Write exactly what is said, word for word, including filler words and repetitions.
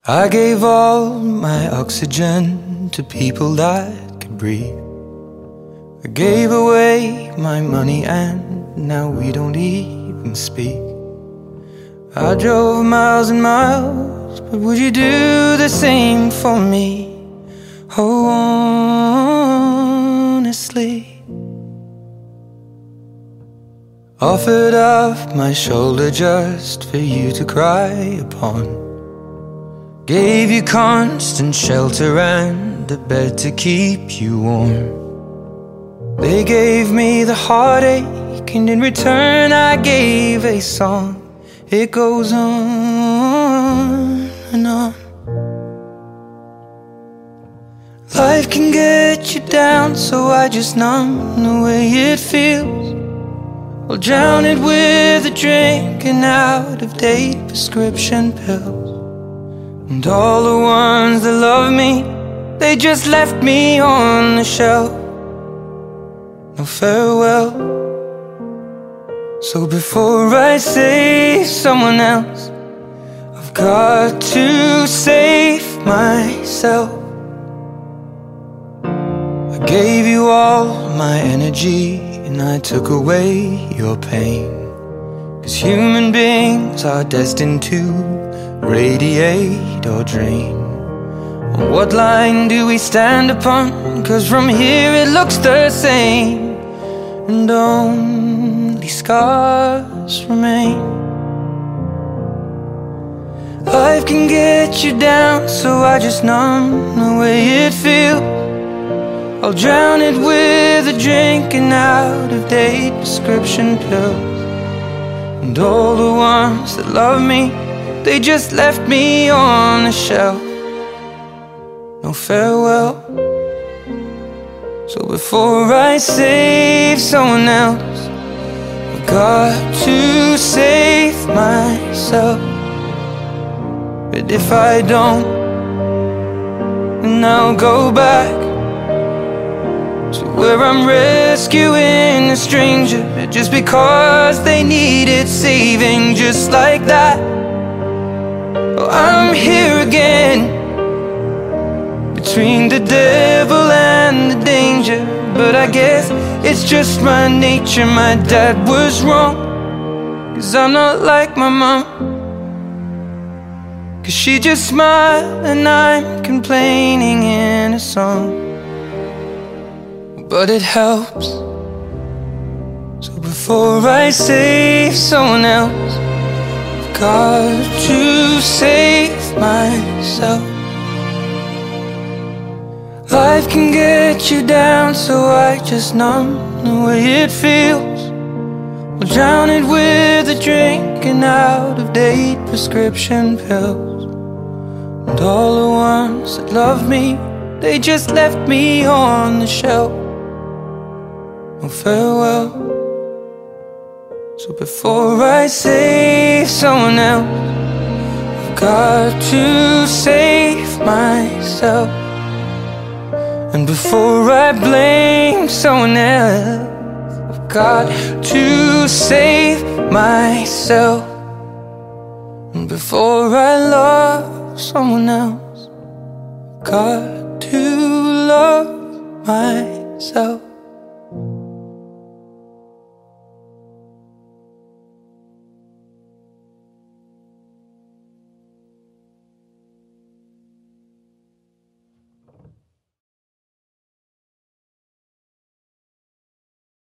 I gave all my oxygen to people that could breathe. I gave away my money and now we don't even speak. I drove miles and miles, but would you do the same for me? Oh, honestly. Offered up my shoulder just for you to cry upon. Gave you constant shelter and a bed to keep you warm. They gave me the heartache, and in return I gave a song. It goes on and on. Life can get you down, so I just numb the way it feels. I'll drown it with a drink and out-of-date prescription pills. And all the ones that love me, they just left me on the shelf. No farewell. So before I save someone else, I've got to save myself. I gave you all my energy and I took away your pain. 'Cause human beings are destined to radiate or drain. What line do we stand upon? 'Cause from here it looks the same, and only scars remain. Life can get you down, so I just numb the way it feels. I'll drown it with a drink and out-of-date prescription pills. And all the ones that love me, they just left me on the shelf. No farewell. So before I save someone else, I've got to save myself. But if I don't, then I'll go back to where I'm rescuing a stranger just because they needed saving, just like that. Oh, I'm here again, between the devil and the danger. But I guess it's just my nature. My dad was wrong, 'cause I'm not like my mom. 'Cause she just smiled and I'm complaining in a song. But it helps. So before I save someone else, I've got to save myself. Life can get you down, so I just numb the way it feels. I'll drown it with a drink and out-of-date prescription pills. And all the ones that love me, they just left me on the shelf. No farewell. So before I save someone else, I've got to save myself. And before I blame someone else, I've got to save myself. And before I love someone else, I've got to love myself.